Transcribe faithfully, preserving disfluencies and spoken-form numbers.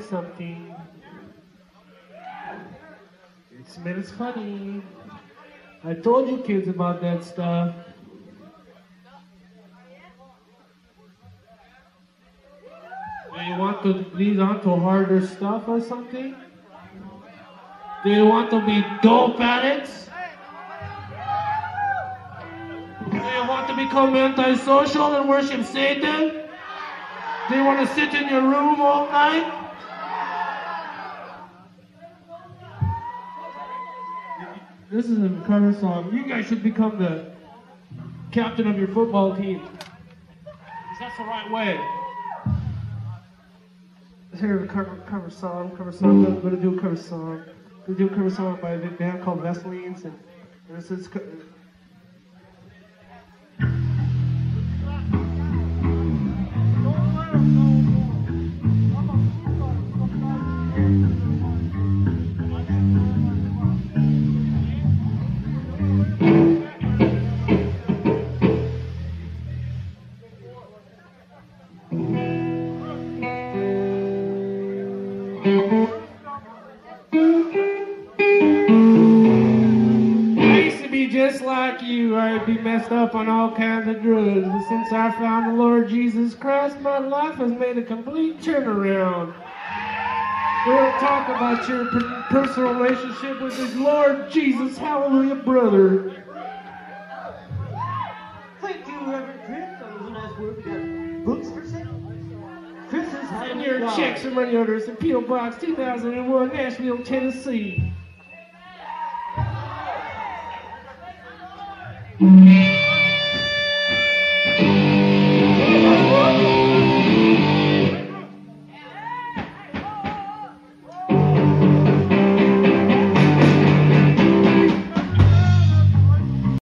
something. It's it's funny. I told you kids about that stuff. Do you want to lead on to harder stuff or something? Do you want to be dope addicts? Do you want to become antisocial and worship Satan? Do you want to sit in your room all night? This is a cover song. You guys should become the captain of your football team. That's the right way. Here's a cover, cover song. Cover song. I'm going to do a cover song. I'm going to do a cover song by a band called Vaselines. And, and this is... Just like you, I'd be messed up on all kinds of drugs. But since I found the Lord Jesus Christ, my life has made a complete turnaround. We'll talk about your per- personal relationship with the Lord Jesus. Hallelujah, brother. Thank you, Reverend Chris. That was a nice word. We got books for sale. Chris is having Send your checks and money orders in P O Box two thousand one, Nashville, Tennessee. Mm-hmm.